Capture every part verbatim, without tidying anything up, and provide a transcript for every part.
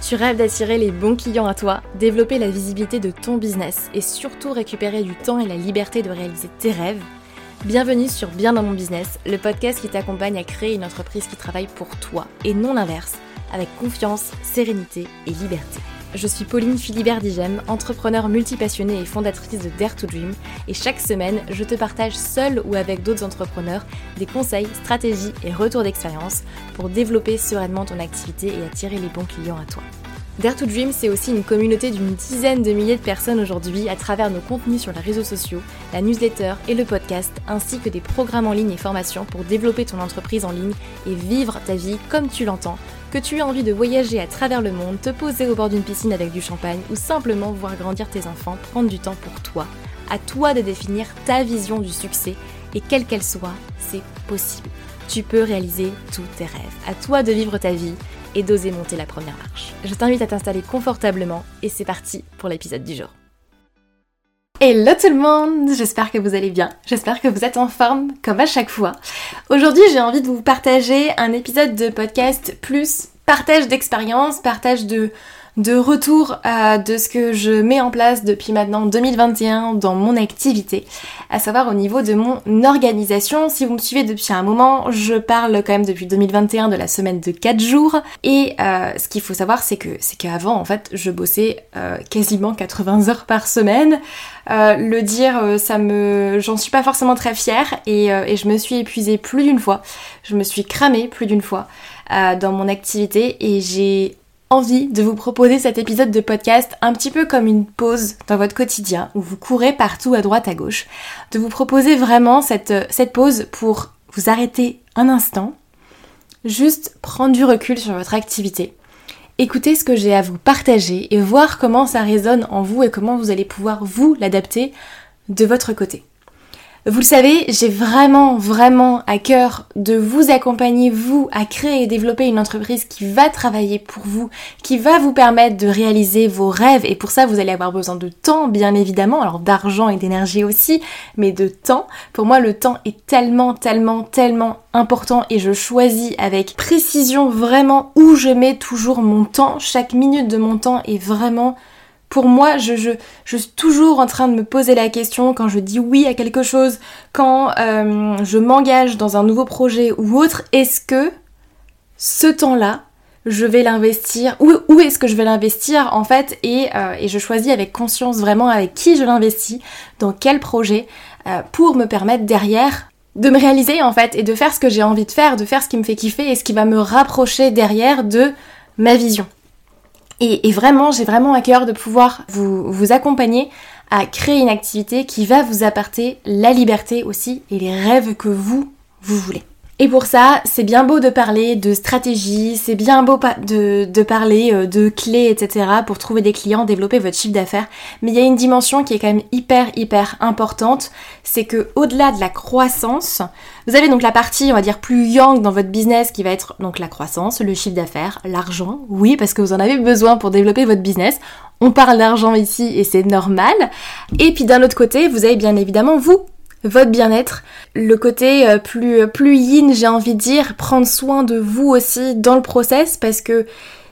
Tu rêves d'attirer les bons clients à toi, développer la visibilité de ton business et surtout récupérer du temps et la liberté de réaliser tes rêves? Bienvenue sur Bien dans mon business, le podcast qui t'accompagne à créer une entreprise qui travaille pour toi et non l'inverse, avec confiance, sérénité et liberté. Je suis Pauline Philibert-Digem, entrepreneur multipassionnée et fondatrice de Dare to Dream, et chaque semaine, je te partage seule ou avec d'autres entrepreneurs des conseils, stratégies et retours d'expérience pour développer sereinement ton activité et attirer les bons clients à toi. Dare to Dream, c'est aussi une communauté d'une dizaine de milliers de personnes aujourd'hui à travers nos contenus sur les réseaux sociaux, la newsletter et le podcast, ainsi que des programmes en ligne et formations pour développer ton entreprise en ligne et vivre ta vie comme tu l'entends. Que tu aies envie de voyager à travers le monde, te poser au bord d'une piscine avec du champagne ou simplement voir grandir tes enfants, prendre du temps pour toi. À toi de définir ta vision du succès et quelle qu'elle soit, c'est possible. Tu peux réaliser tous tes rêves. À toi de vivre ta vie et d'oser monter la première marche. Je t'invite à t'installer confortablement et c'est parti pour l'épisode du jour. Hello tout le monde, j'espère que vous allez bien, j'espère que vous êtes en forme comme à chaque fois. Aujourd'hui j'ai envie de vous partager un épisode de podcast plus partage d'expérience, partage de, de retour euh, de ce que je mets en place depuis maintenant deux mille vingt et un dans mon activité, à savoir au niveau de mon organisation. Si vous me suivez depuis un moment, je parle quand même depuis deux mille vingt et un de la semaine de quatre jours et euh, ce qu'il faut savoir c'est que c'est qu'avant en fait je bossais euh, quasiment quatre-vingts heures par semaine. Euh, le dire, euh, ça me, j'en suis pas forcément très fière et, euh, et je me suis épuisée plus d'une fois, je me suis cramée plus d'une fois euh, dans mon activité et j'ai envie de vous proposer cet épisode de podcast un petit peu comme une pause dans votre quotidien où vous courez partout à droite à gauche, de vous proposer vraiment cette, cette pause pour vous arrêter un instant, juste prendre du recul sur votre activité. Écoutez ce que j'ai à vous partager et voir comment ça résonne en vous et comment vous allez pouvoir vous l'adapter de votre côté. Vous le savez, j'ai vraiment, vraiment à cœur de vous accompagner, vous, à créer et développer une entreprise qui va travailler pour vous, qui va vous permettre de réaliser vos rêves. Et pour ça, vous allez avoir besoin de temps, bien évidemment, alors d'argent et d'énergie aussi, mais de temps. Pour moi, le temps est tellement, tellement, tellement important et je choisis avec précision vraiment où je mets toujours mon temps. Chaque minute de mon temps est vraiment... Pour moi, je, je, je suis toujours en train de me poser la question quand je dis oui à quelque chose, quand euh, je m'engage dans un nouveau projet ou autre, est-ce que ce temps-là, je vais l'investir, où, où est-ce que je vais l'investir en fait, et, euh, et je choisis avec conscience vraiment avec qui je l'investis, dans quel projet, euh, pour me permettre derrière de me réaliser en fait, et de faire ce que j'ai envie de faire, de faire ce qui me fait kiffer et ce qui va me rapprocher derrière de ma vision. Et, et vraiment, j'ai vraiment à cœur de pouvoir vous, vous accompagner à créer une activité qui va vous apporter la liberté aussi et les rêves que vous, vous voulez. Et pour ça, c'est bien beau de parler de stratégie, c'est bien beau de, de parler de clés, et cetera pour trouver des clients, développer votre chiffre d'affaires. Mais il y a une dimension qui est quand même hyper, hyper importante. C'est que au-delà de la croissance, vous avez donc la partie, on va dire, plus yang dans votre business qui va être donc la croissance, le chiffre d'affaires, l'argent. Oui, parce que vous en avez besoin pour développer votre business. On parle d'argent ici et c'est normal. Et puis d'un autre côté, vous avez bien évidemment vous. Votre bien-être, le côté plus, plus yin, j'ai envie de dire, prendre soin de vous aussi dans le process parce que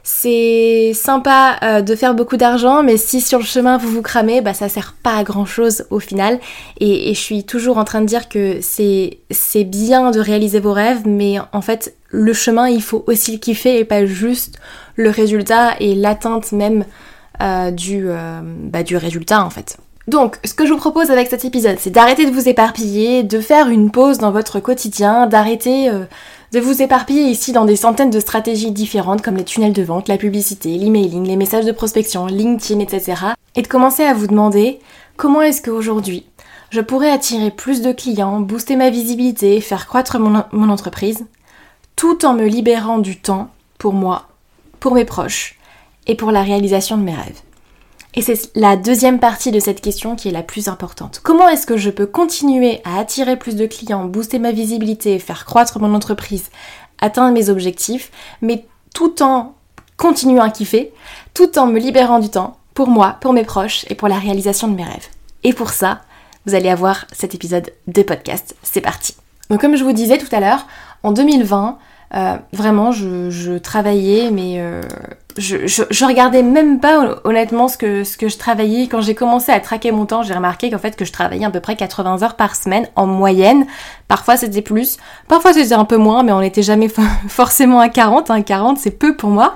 c'est sympa euh, de faire beaucoup d'argent, mais si sur le chemin vous vous cramez, bah ça sert pas à grand chose au final. Et, et je suis toujours en train de dire que c'est, c'est bien de réaliser vos rêves, mais en fait le chemin il faut aussi le kiffer et pas juste le résultat et l'atteinte même euh, du, euh, bah, du résultat en fait. Donc, ce que je vous propose avec cet épisode, c'est d'arrêter de vous éparpiller, de faire une pause dans votre quotidien, d'arrêter euh, de vous éparpiller ici dans des centaines de stratégies différentes comme les tunnels de vente, la publicité, l'emailing, les messages de prospection, LinkedIn, et cetera. Et de commencer à vous demander comment est-ce qu'aujourd'hui, je pourrais attirer plus de clients, booster ma visibilité, faire croître mon, mon entreprise, tout en me libérant du temps pour moi, pour mes proches et pour la réalisation de mes rêves. Et c'est la deuxième partie de cette question qui est la plus importante. Comment est-ce que je peux continuer à attirer plus de clients, booster ma visibilité, faire croître mon entreprise, atteindre mes objectifs, mais tout en continuant à kiffer, tout en me libérant du temps pour moi, pour mes proches et pour la réalisation de mes rêves. Et pour ça, vous allez avoir cet épisode de podcast. C'est parti. Donc comme je vous disais tout à l'heure, en deux mille vingt, euh, vraiment je, je travaillais mais... Euh, je, je, je regardais même pas honnêtement ce que, ce que je travaillais. Quand j'ai commencé à traquer mon temps, j'ai remarqué qu'en fait que je travaillais à peu près quatre-vingts heures par semaine en moyenne. Parfois c'était plus, parfois c'était un peu moins, mais on n'était jamais forcément à quarante. Hein. quarante c'est peu pour moi.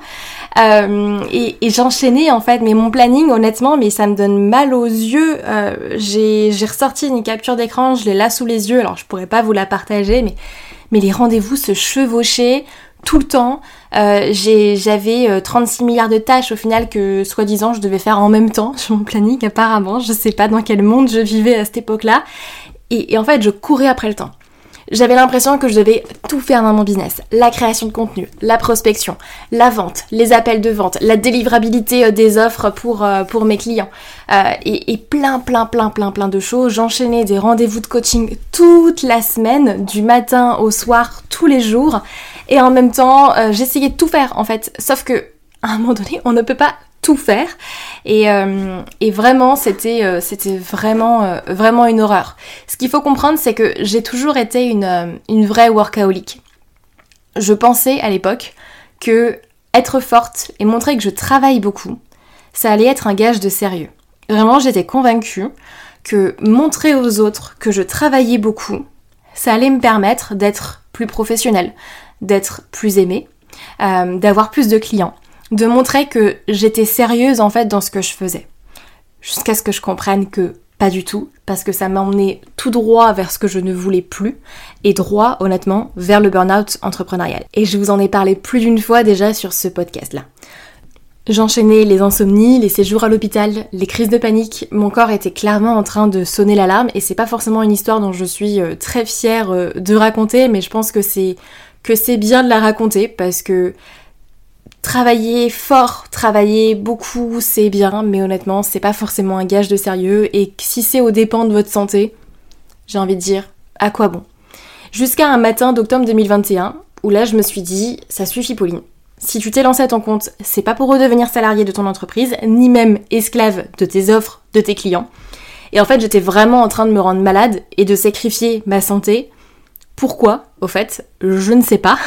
Euh, et, et j'enchaînais en fait, mais mon planning honnêtement, mais ça me donne mal aux yeux. Euh, j'ai, j'ai ressorti une capture d'écran, je l'ai là sous les yeux, alors je pourrais pas vous la partager, mais, mais les rendez-vous se chevauchaient tout le temps. Euh, j'ai, j'avais euh, trente-six milliards de tâches au final que soi-disant je devais faire en même temps sur mon planning apparemment. Je sais pas dans quel monde je vivais à cette époque-là. Et, et en fait, je courais après le temps. J'avais l'impression que je devais tout faire dans mon business. La création de contenu, la prospection, la vente, les appels de vente, la délivrabilité des offres pour, euh, pour mes clients. Euh, et, et plein, plein, plein, plein, plein de choses. J'enchaînais des rendez-vous de coaching toute la semaine, du matin au soir, tous les jours. Et en même temps, euh, j'essayais de tout faire en fait. Sauf que, à un moment donné, on ne peut pas tout faire. Et, euh, et vraiment, c'était, euh, c'était vraiment, euh, vraiment une horreur. Ce qu'il faut comprendre, c'est que j'ai toujours été une, euh, une vraie workaholic. Je pensais à l'époque que être forte et montrer que je travaille beaucoup, ça allait être un gage de sérieux. Vraiment, j'étais convaincue que montrer aux autres que je travaillais beaucoup, ça allait me permettre d'être plus professionnelle, d'être plus aimée, euh, d'avoir plus de clients, de montrer que j'étais sérieuse en fait dans ce que je faisais. Jusqu'à ce que je comprenne que pas du tout, parce que ça m'a emmené tout droit vers ce que je ne voulais plus, et droit, honnêtement, vers le burn-out entrepreneurial. Et je vous en ai parlé plus d'une fois déjà sur ce podcast-là. J'enchaînais les insomnies, les séjours à l'hôpital, les crises de panique. Mon corps était clairement en train de sonner l'alarme, et c'est pas forcément une histoire dont je suis très fière de raconter, mais je pense que c'est que c'est bien de la raconter, parce que travailler fort, travailler beaucoup, c'est bien, mais honnêtement, c'est pas forcément un gage de sérieux, et si c'est aux dépens de votre santé, j'ai envie de dire, à quoi bon ? Jusqu'à un matin d'octobre deux mille vingt et un, où là je me suis dit, ça suffit Pauline. Si tu t'es lancé à ton compte, c'est pas pour redevenir salarié de ton entreprise, ni même esclave de tes offres, de tes clients. Et en fait, j'étais vraiment en train de me rendre malade et de sacrifier ma santé. Pourquoi, au fait ? Je ne sais pas.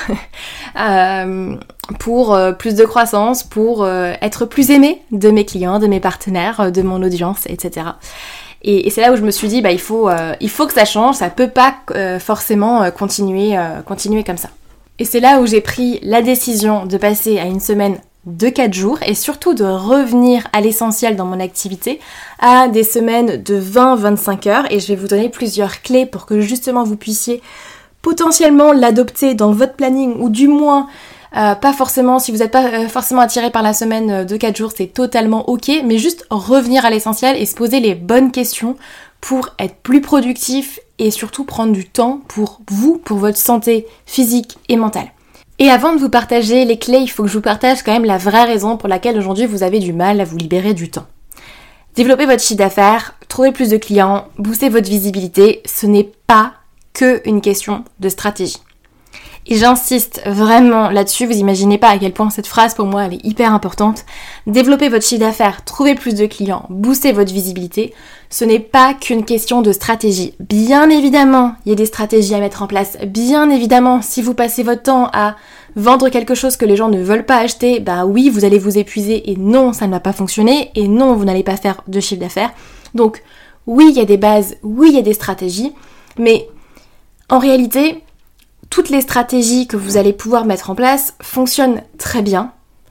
euh, pour euh, plus de croissance, pour euh, être plus aimée de mes clients, de mes partenaires, de mon audience, et cetera. Et, et c'est là où je me suis dit, bah il faut, euh, il faut que ça change, ça peut pas euh, forcément euh, continuer, euh, continuer comme ça. Et c'est là où j'ai pris la décision de passer à une semaine de quatre jours et surtout de revenir à l'essentiel dans mon activité, à des semaines de vingt à vingt-cinq heures, et je vais vous donner plusieurs clés pour que justement vous puissiez potentiellement l'adopter dans votre planning, ou du moins euh, pas forcément, si vous n'êtes pas euh, forcément attiré par la semaine de quatre jours, c'est totalement ok, mais juste revenir à l'essentiel et se poser les bonnes questions pour être plus productif et surtout prendre du temps pour vous, pour votre santé physique et mentale. Et avant de vous partager les clés, il faut que je vous partage quand même la vraie raison pour laquelle aujourd'hui vous avez du mal à vous libérer du temps. Développer votre chiffre d'affaires, trouver plus de clients, booster votre visibilité, ce n'est pas que une question de stratégie. Et j'insiste vraiment là-dessus, vous imaginez pas à quel point cette phrase pour moi elle est hyper importante. Développer votre chiffre d'affaires, trouver plus de clients, booster votre visibilité, ce n'est pas qu'une question de stratégie. Bien évidemment, il y a des stratégies à mettre en place. Bien évidemment, si vous passez votre temps à vendre quelque chose que les gens ne veulent pas acheter, bah oui, vous allez vous épuiser et non, ça ne va pas fonctionner et non, vous n'allez pas faire de chiffre d'affaires. Donc oui, il y a des bases, oui, il y a des stratégies, mais en réalité, toutes les stratégies que vous allez pouvoir mettre en place fonctionnent très bien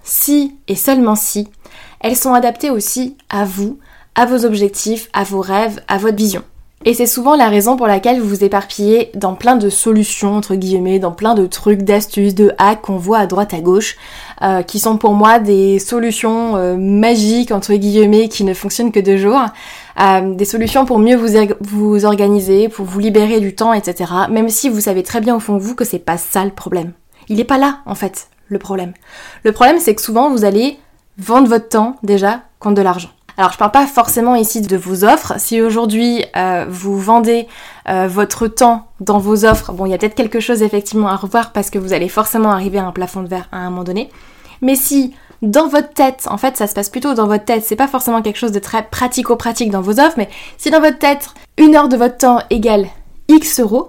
si et seulement si elles sont adaptées aussi à vous, à vos objectifs, à vos rêves, à votre vision. Et c'est souvent la raison pour laquelle vous vous éparpillez dans plein de solutions, entre guillemets, dans plein de trucs, d'astuces, de hacks qu'on voit à droite à gauche, euh, qui sont pour moi des solutions euh, magiques, entre guillemets, qui ne fonctionnent que deux jours. Euh, des solutions pour mieux vous, er- vous organiser, pour vous libérer du temps, et cetera. Même si vous savez très bien au fond de vous que c'est pas ça le problème. Il est pas là, en fait, le problème. Le problème, c'est que souvent, vous allez vendre votre temps, déjà, contre de l'argent. Alors, je parle pas forcément ici de vos offres. Si aujourd'hui, euh, vous vendez euh, votre temps dans vos offres, bon, il y a peut-être quelque chose effectivement à revoir parce que vous allez forcément arriver à un plafond de verre à un moment donné. Mais si dans votre tête, en fait, ça se passe plutôt dans votre tête, c'est pas forcément quelque chose de très pratico-pratique dans vos offres, mais si dans votre tête, une heure de votre temps égale X euros,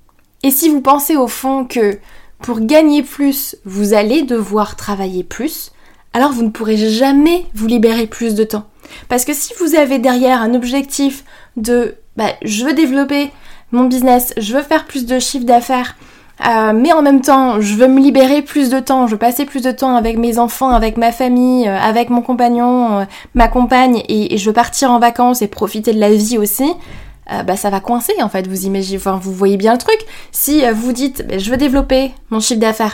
et si vous pensez au fond que pour gagner plus, vous allez devoir travailler plus, alors vous ne pourrez jamais vous libérer plus de temps. Parce que si vous avez derrière un objectif de bah, je veux développer mon business, je veux faire plus de chiffre d'affaires, euh, mais en même temps je veux me libérer plus de temps, je veux passer plus de temps avec mes enfants, avec ma famille, euh, avec mon compagnon, euh, ma compagne, et, et je veux partir en vacances et profiter de la vie aussi, euh, bah ça va coincer en fait, vous imaginez, enfin, vous voyez bien le truc. Si euh, vous dites bah, je veux développer mon chiffre d'affaires,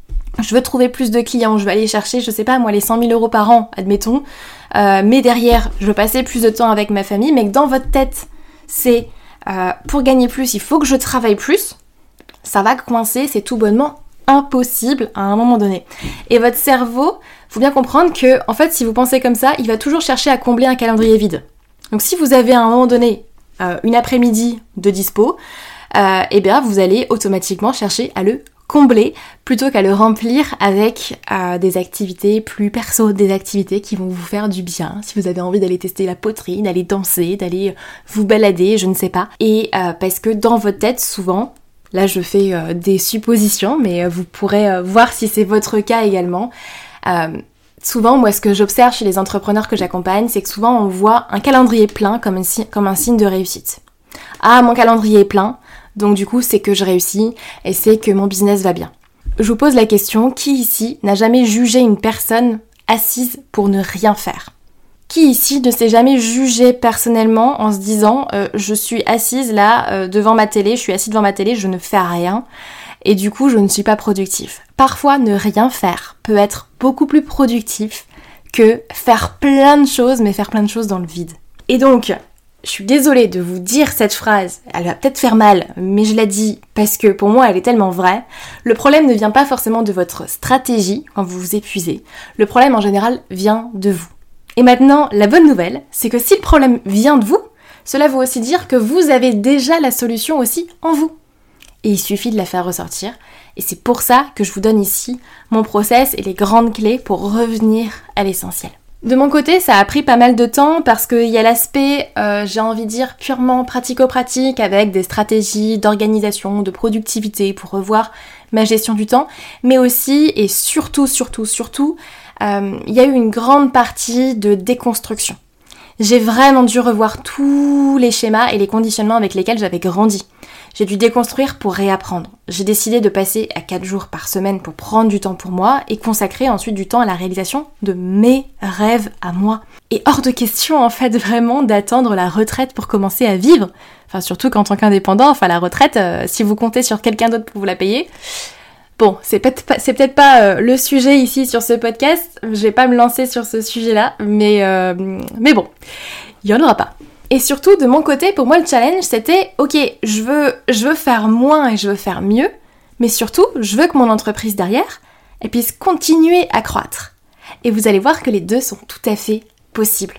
je veux trouver plus de clients, je veux aller chercher, je sais pas moi, les cent mille euros par an, admettons, euh, mais derrière, je veux passer plus de temps avec ma famille, mais que dans votre tête, c'est euh, pour gagner plus, il faut que je travaille plus, ça va coincer, c'est tout bonnement impossible à un moment donné. Et votre cerveau, faut bien comprendre que, en fait, si vous pensez comme ça, il va toujours chercher à combler un calendrier vide. Donc si vous avez à un moment donné euh, une après-midi de dispo, euh, eh bien vous allez automatiquement chercher à le combler plutôt qu'à le remplir avec euh, des activités plus perso, des activités qui vont vous faire du bien. Si vous avez envie d'aller tester la poterie, d'aller danser, d'aller vous balader, je ne sais pas. Et euh, parce que dans votre tête, souvent, là je fais euh, des suppositions, mais euh, vous pourrez euh, voir si c'est votre cas également. Euh, souvent, moi ce que j'observe chez les entrepreneurs que j'accompagne, c'est que souvent on voit un calendrier plein comme un, si- comme un signe de réussite. Ah, mon calendrier est plein, donc du coup c'est que je réussis et c'est que mon business va bien. Je vous pose la question, qui ici n'a jamais jugé une personne assise pour ne rien faire ? Qui ici ne s'est jamais jugé personnellement en se disant euh, je suis assise là euh, devant ma télé, je suis assise devant ma télé, je ne fais rien et du coup je ne suis pas productif. Parfois ne rien faire peut être beaucoup plus productif que faire plein de choses, mais faire plein de choses dans le vide. Et donc, je suis désolée de vous dire cette phrase, elle va peut-être faire mal, mais je la dis parce que pour moi elle est tellement vraie. Le problème ne vient pas forcément de votre stratégie quand vous vous épuisez. Le problème en général vient de vous. Et maintenant, la bonne nouvelle, c'est que si le problème vient de vous, cela veut aussi dire que vous avez déjà la solution aussi en vous. Et il suffit de la faire ressortir. Et c'est pour ça que je vous donne ici mon process et les grandes clés pour revenir à l'essentiel. De mon côté, ça a pris pas mal de temps parce qu'il y a l'aspect, euh, j'ai envie de dire, purement pratico-pratique avec des stratégies d'organisation, de productivité pour revoir ma gestion du temps, mais aussi et surtout, surtout, surtout, euh, il y a eu une grande partie de déconstruction. J'ai vraiment dû revoir tous les schémas et les conditionnements avec lesquels j'avais grandi. J'ai dû déconstruire pour réapprendre. J'ai décidé de passer à quatre jours par semaine pour prendre du temps pour moi et consacrer ensuite du temps à la réalisation de mes rêves à moi. Et hors de question en fait vraiment d'attendre la retraite pour commencer à vivre. Enfin surtout qu'en tant qu'indépendant, enfin la retraite, euh, si vous comptez sur quelqu'un d'autre pour vous la payer. Bon, c'est peut-être pas, c'est peut-être pas euh, le sujet ici sur ce podcast. Je vais pas me lancer sur ce sujet-là, mais euh, mais bon, il y en aura pas. Et surtout, de mon côté, pour moi, le challenge, c'était, ok, je veux, je veux faire moins et je veux faire mieux, mais surtout, je veux que mon entreprise derrière, elle puisse continuer à croître. Et vous allez voir que les deux sont tout à fait possibles.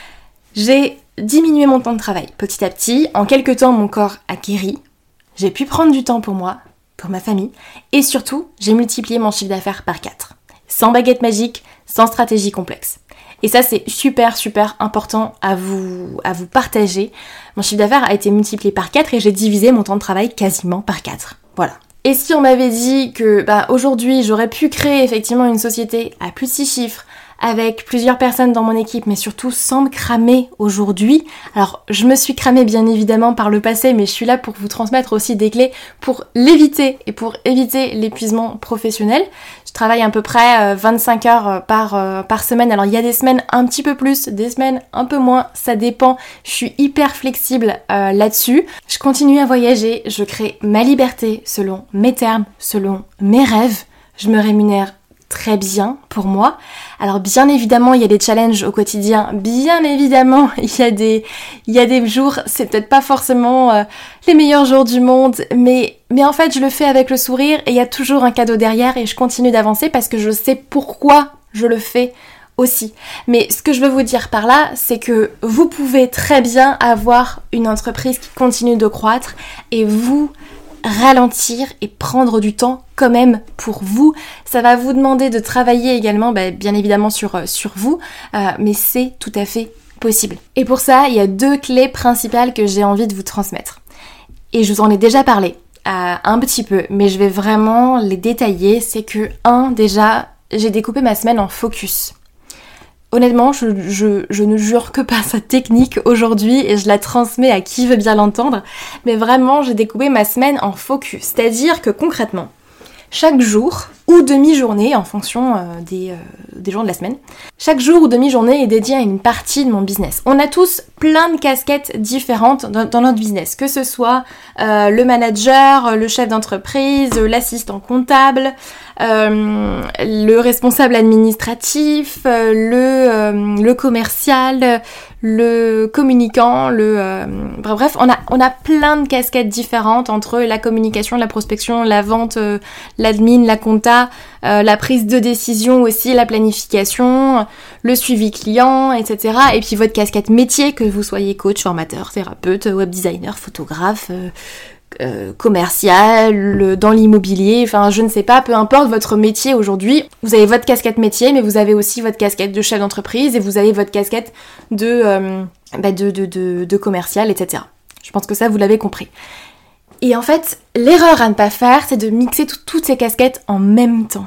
J'ai diminué mon temps de travail petit à petit. En quelques temps, mon corps a guéri. J'ai pu prendre du temps pour moi, pour ma famille, et surtout, j'ai multiplié mon chiffre d'affaires par quatre. Sans baguette magique, sans stratégie complexe. Et ça, c'est super, super important à vous, à vous partager. Mon chiffre d'affaires a été multiplié par quatre et j'ai divisé mon temps de travail quasiment par quatre. Voilà. Et si on m'avait dit que bah, aujourd'hui, j'aurais pu créer effectivement une société à plus de six chiffres, avec plusieurs personnes dans mon équipe, mais surtout sans me cramer aujourd'hui. Alors, je me suis cramée bien évidemment par le passé, mais je suis là pour vous transmettre aussi des clés pour l'éviter et pour éviter l'épuisement professionnel. Je travaille à peu près vingt-cinq heures par, euh, par semaine. Alors, il y a des semaines un petit peu plus, des semaines un peu moins, ça dépend. Je suis hyper flexible euh, là-dessus. Je continue à voyager, je crée ma liberté selon mes termes, selon mes rêves. Je me rémunère très bien pour moi. Alors bien évidemment, il y a des challenges au quotidien. Bien évidemment, il y a des, il y a des jours, c'est peut-être pas forcément euh, les meilleurs jours du monde, mais, mais en fait, je le fais avec le sourire et il y a toujours un cadeau derrière et je continue d'avancer parce que je sais pourquoi je le fais aussi. Mais ce que je veux vous dire par là, c'est que vous pouvez très bien avoir une entreprise qui continue de croître et vous ralentir et prendre du temps quand même pour vous. Ça va vous demander de travailler également bah, bien évidemment sur, euh, sur vous, euh, mais c'est tout à fait possible. Et pour ça, il y a deux clés principales que j'ai envie de vous transmettre. Et je vous en ai déjà parlé euh, un petit peu, mais je vais vraiment les détailler. C'est que, un, déjà, j'ai découpé ma semaine en focus. Honnêtement, je, je, je ne jure que par sa technique aujourd'hui et je la transmets à qui veut bien l'entendre. Mais vraiment, j'ai découpé ma semaine en focus. C'est-à-dire que concrètement, chaque jour ou demi-journée, en fonction euh, des, euh, des jours de la semaine, chaque jour ou demi-journée est dédié à une partie de mon business. On a tous plein de casquettes différentes dans, dans notre business, que ce soit euh, le manager, le chef d'entreprise, l'assistant comptable, euh, le responsable administratif, euh, le, euh, le commercial, le communicant, le euh, bref, on a on a plein de casquettes différentes entre la communication, la prospection, la vente, euh, l'admin, la compta, euh, la prise de décision aussi, la planification, le suivi client, et cetera. Et puis votre casquette métier, que vous soyez coach, formateur, thérapeute, web designer, photographe, euh, euh, commercial, dans l'immobilier, enfin je ne sais pas, peu importe votre métier aujourd'hui, vous avez votre casquette métier, mais vous avez aussi votre casquette de chef d'entreprise et vous avez votre casquette de, euh, bah de, de, de, de commercial, et cetera. Je pense que ça, vous l'avez compris. Et en fait, l'erreur à ne pas faire, c'est de mixer tout, toutes ces casquettes en même temps.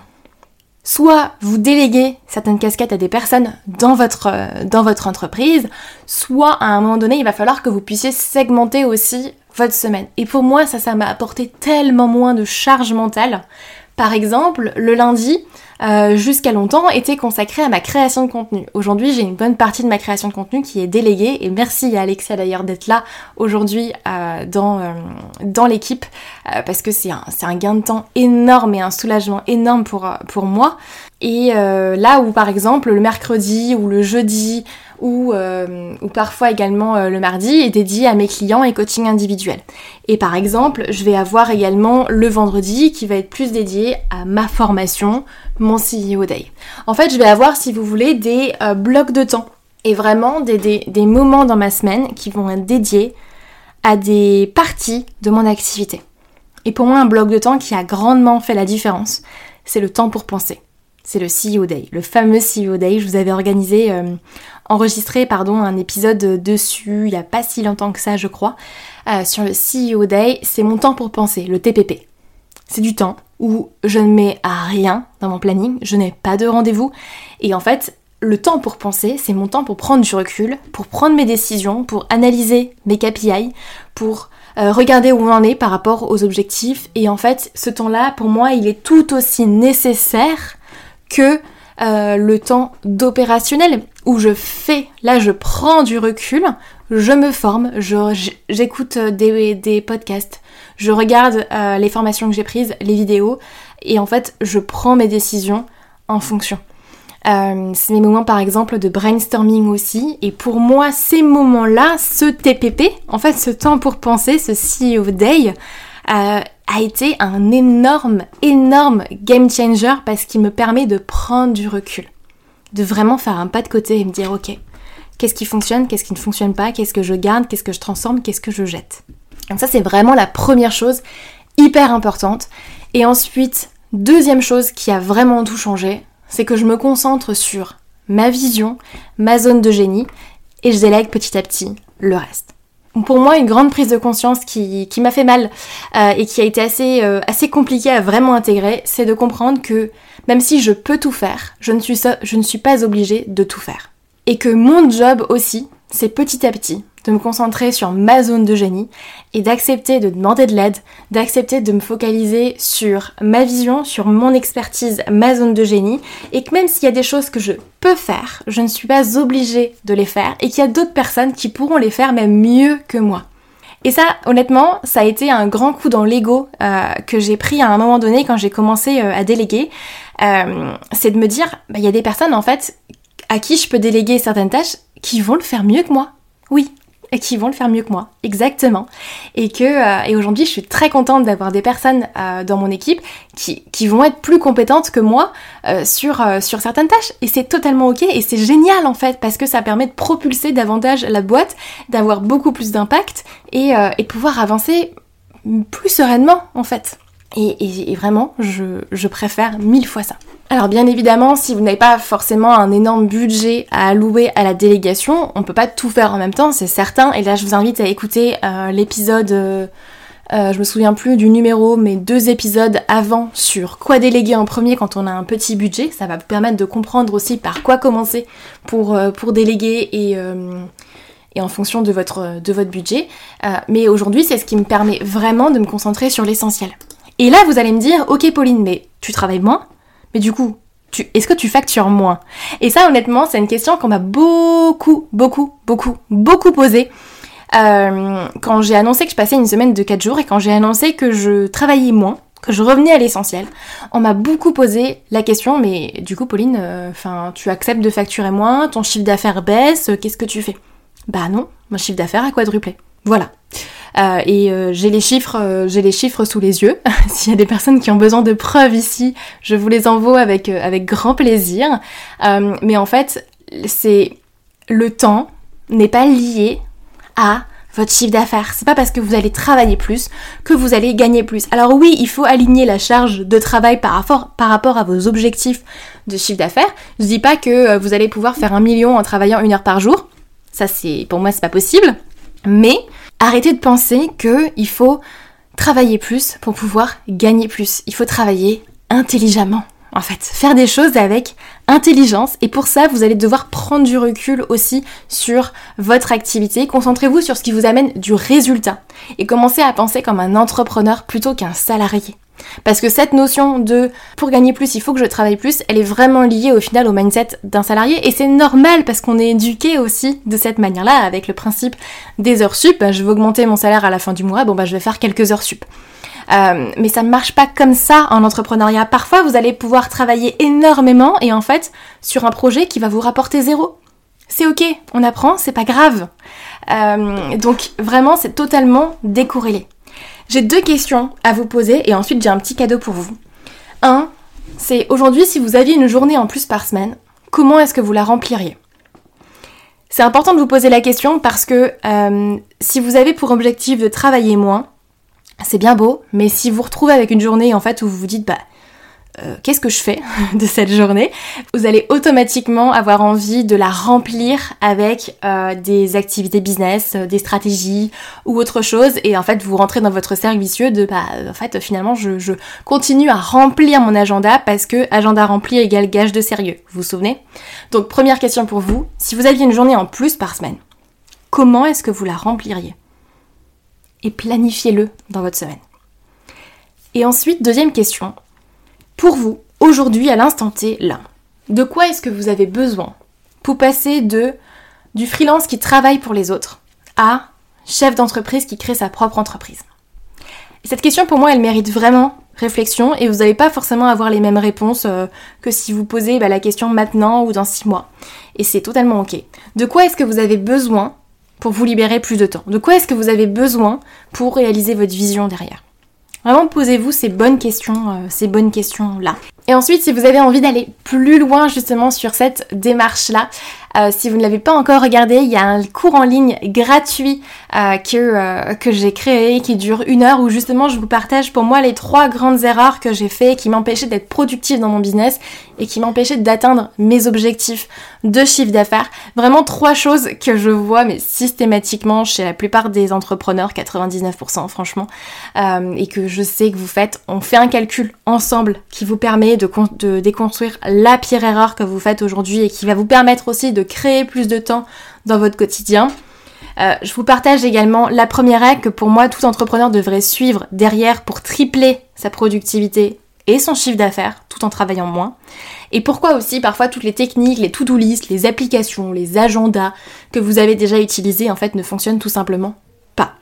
Soit vous déléguez certaines casquettes à des personnes dans votre, euh, dans votre entreprise, soit à un moment donné, il va falloir que vous puissiez segmenter aussi votre semaine. Et pour moi, ça, ça m'a apporté tellement moins de charge mentale. Par exemple, le lundi, euh, jusqu'à longtemps, était consacré à ma création de contenu. Aujourd'hui, j'ai une bonne partie de ma création de contenu qui est déléguée, et merci à Alexia d'ailleurs d'être là aujourd'hui euh, dans, euh, dans l'équipe, euh, parce que c'est un, c'est un gain de temps énorme et un soulagement énorme pour, pour moi. Et euh, là où par exemple le mercredi ou le jeudi ou, euh, ou parfois également euh, le mardi est dédié à mes clients et coaching individuel. Et par exemple, je vais avoir également le vendredi qui va être plus dédié à ma formation, mon C E O Day. En fait, je vais avoir, si vous voulez, des euh, blocs de temps et vraiment des, des, des moments dans ma semaine qui vont être dédiés à des parties de mon activité. Et pour moi, un bloc de temps qui a grandement fait la différence, c'est le temps pour penser. C'est le C E O Day, le fameux C E O Day. Je vous avais organisé, euh, enregistré pardon, un épisode dessus il n'y a pas si longtemps que ça, je crois, euh, sur le C E O Day. C'est mon temps pour penser, le T P P. C'est du temps où je ne mets à rien dans mon planning, je n'ai pas de rendez-vous. Et en fait, le temps pour penser, c'est mon temps pour prendre du recul, pour prendre mes décisions, pour analyser mes K P I, pour euh, regarder où on en est par rapport aux objectifs. Et en fait, ce temps-là, pour moi, il est tout aussi nécessaire que euh, le temps d'opérationnel où je fais, là je prends du recul, je me forme, je, j'écoute des, des podcasts, je regarde euh, les formations que j'ai prises, les vidéos, et en fait je prends mes décisions en fonction. Euh, c'est mes moments par exemple de brainstorming aussi, et pour moi ces moments-là, ce T P P, en fait ce temps pour penser, ce C E O Day, euh, a été un énorme, énorme game changer parce qu'il me permet de prendre du recul, de vraiment faire un pas de côté et me dire ok, qu'est-ce qui fonctionne, qu'est-ce qui ne fonctionne pas, qu'est-ce que je garde, qu'est-ce que je transforme, qu'est-ce que je jette. Donc ça c'est vraiment la première chose hyper importante. Et ensuite, deuxième chose qui a vraiment tout changé, c'est que je me concentre sur ma vision, ma zone de génie et je délègue petit à petit le reste. Pour moi, une grande prise de conscience qui, qui m'a fait mal euh, et qui a été assez, euh, assez compliquée à vraiment intégrer, c'est de comprendre que même si je peux tout faire, je ne suis, so- je ne suis pas obligée de tout faire. Et que mon job aussi, c'est petit à petit de me concentrer sur ma zone de génie et d'accepter de demander de l'aide, d'accepter de me focaliser sur ma vision, sur mon expertise, ma zone de génie, et que même s'il y a des choses que je peux faire, je ne suis pas obligée de les faire et qu'il y a d'autres personnes qui pourront les faire même mieux que moi. Et ça, honnêtement, ça a été un grand coup dans l'ego euh, que j'ai pris à un moment donné quand j'ai commencé euh, à déléguer. Euh, c'est de me dire, bah, y a des personnes en fait à qui je peux déléguer certaines tâches qui vont le faire mieux que moi. Oui. Et qui vont le faire mieux que moi, exactement. Et que euh, et aujourd'hui, je suis très contente d'avoir des personnes euh, dans mon équipe qui, qui vont être plus compétentes que moi euh, sur, euh, sur certaines tâches. Et c'est totalement ok, et c'est génial en fait, parce que ça permet de propulser davantage la boîte, d'avoir beaucoup plus d'impact, et, euh, et de pouvoir avancer plus sereinement en fait. Et, et, et vraiment, je, je préfère mille fois ça. Alors bien évidemment, si vous n'avez pas forcément un énorme budget à allouer à la délégation, on peut pas tout faire en même temps, c'est certain. Et là, je vous invite à écouter euh, l'épisode euh, euh, je me souviens plus du numéro, mais deux épisodes avant sur quoi déléguer en premier quand on a un petit budget. Ça va vous permettre de comprendre aussi par quoi commencer pour, euh, pour déléguer et, euh, et en fonction de votre, de votre budget. Euh, mais aujourd'hui, c'est ce qui me permet vraiment de me concentrer sur l'essentiel. Et là, vous allez me dire, ok Pauline, mais tu travailles moins, mais du coup, tu, est-ce que tu factures moins ? Et ça, honnêtement, c'est une question qu'on m'a beaucoup, beaucoup, beaucoup, beaucoup posée euh, quand j'ai annoncé que je passais une semaine de quatre jours et quand j'ai annoncé que je travaillais moins, que je revenais à l'essentiel. On m'a beaucoup posé la question, mais du coup, Pauline, enfin, euh, tu acceptes de facturer moins, ton chiffre d'affaires baisse, euh, qu'est-ce que tu fais ? Bah non, mon chiffre d'affaires a quadruplé. Voilà. Euh, et euh, j'ai les chiffres, euh, j'ai les chiffres sous les yeux. S'il y a des personnes qui ont besoin de preuves ici, je vous les envoie avec euh, avec grand plaisir. Euh, mais en fait, c'est le temps n'est pas lié à votre chiffre d'affaires. C'est pas parce que vous allez travailler plus que vous allez gagner plus. Alors oui, il faut aligner la charge de travail par rapport par rapport à vos objectifs de chiffre d'affaires. Je dis pas que euh, vous allez pouvoir faire un million en travaillant une heure par jour. Ça, c'est pour moi, c'est pas possible. Mais arrêtez de penser qu'il faut travailler plus pour pouvoir gagner plus. Il faut travailler intelligemment, en fait. Faire des choses avec intelligence. Et pour ça, vous allez devoir prendre du recul aussi sur votre activité. Concentrez-vous sur ce qui vous amène du résultat. Et commencez à penser comme un entrepreneur plutôt qu'un salarié. Parce que cette notion de « pour gagner plus, il faut que je travaille plus », elle est vraiment liée au final au mindset d'un salarié. Et c'est normal parce qu'on est éduqué aussi de cette manière-là avec le principe des heures sup. Bah, je veux augmenter mon salaire à la fin du mois, bon bah je vais faire quelques heures sup. Euh, mais ça ne marche pas comme ça en entrepreneuriat. Parfois, vous allez pouvoir travailler énormément et en fait, sur un projet qui va vous rapporter zéro. C'est ok, on apprend, c'est pas grave. Euh, donc vraiment, c'est totalement décorrélé. J'ai deux questions à vous poser et ensuite j'ai un petit cadeau pour vous. Un, c'est aujourd'hui si vous aviez une journée en plus par semaine, comment est-ce que vous la rempliriez ? C'est important de vous poser la question parce que euh, si vous avez pour objectif de travailler moins, c'est bien beau, mais si vous vous retrouvez avec une journée en fait où vous vous dites bah euh, qu'est-ce que je fais de cette journée, vous allez automatiquement avoir envie de la remplir avec euh, des activités business, euh, des stratégies ou autre chose, et en fait vous rentrez dans votre cercle vicieux de bah en fait finalement je, je continue à remplir mon agenda parce que agenda rempli égale gage de sérieux, vous vous souvenez ? Donc première question pour vous, si vous aviez une journée en plus par semaine, comment est-ce que vous la rempliriez ? Et planifiez-le dans votre semaine. Et ensuite, deuxième question, pour vous, aujourd'hui, à l'instant T, là, de quoi est-ce que vous avez besoin pour passer de du freelance qui travaille pour les autres à chef d'entreprise qui crée sa propre entreprise ? Et cette question, pour moi, elle mérite vraiment réflexion et vous n'allez pas forcément avoir les mêmes réponses euh, que si vous posez bah, la question maintenant ou dans six mois. Et c'est totalement ok. De quoi est-ce que vous avez besoin pour vous libérer plus de temps ? De quoi est-ce que vous avez besoin pour réaliser votre vision derrière ? Vraiment, posez-vous ces bonnes questions, euh, ces bonnes questions-là. Et ensuite, si vous avez envie d'aller plus loin justement sur cette démarche-là, euh, si vous ne l'avez pas encore regardé, il y a un cours en ligne gratuit euh, que, euh, que j'ai créé, qui dure une heure, où justement je vous partage pour moi les trois grandes erreurs que j'ai fait, qui m'empêchaient d'être productive dans mon business et qui m'empêchaient d'atteindre mes objectifs de chiffre d'affaires. Vraiment trois choses que je vois mais systématiquement chez la plupart des entrepreneurs, quatre-vingt-dix-neuf pour cent franchement, euh, et que je sais que vous faites. On fait un calcul ensemble qui vous permet de, con- de déconstruire la pire erreur que vous faites aujourd'hui et qui va vous permettre aussi de créer plus de temps dans votre quotidien. Euh, je vous partage également la première règle que pour moi tout entrepreneur devrait suivre derrière pour tripler sa productivité et son chiffre d'affaires tout en travaillant moins. Et pourquoi aussi parfois toutes les techniques, les to-do list, les applications, les agendas que vous avez déjà utilisés en fait ne fonctionnent tout simplement pas.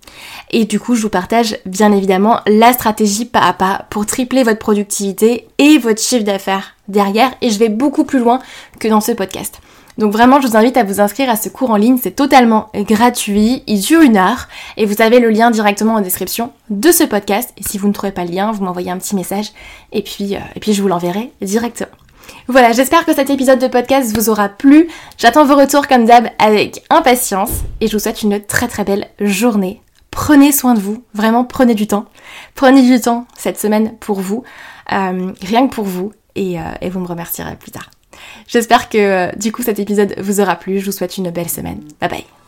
Et du coup, je vous partage bien évidemment la stratégie pas à pas pour tripler votre productivité et votre chiffre d'affaires derrière. Et je vais beaucoup plus loin que dans ce podcast. Donc vraiment, je vous invite à vous inscrire à ce cours en ligne. C'est totalement gratuit. Il dure une heure. Et vous avez le lien directement en description de ce podcast. Et si vous ne trouvez pas le lien, vous m'envoyez un petit message. Et puis, euh, et puis je vous l'enverrai directement. Voilà, j'espère que cet épisode de podcast vous aura plu. J'attends vos retours comme d'hab avec impatience. Et je vous souhaite une très très belle journée. Prenez soin de vous, vraiment prenez du temps. Prenez du temps cette semaine pour vous, euh, rien que pour vous, et, euh, et vous me remercierez plus tard. J'espère que euh, du coup cet épisode vous aura plu, je vous souhaite une belle semaine. Bye bye.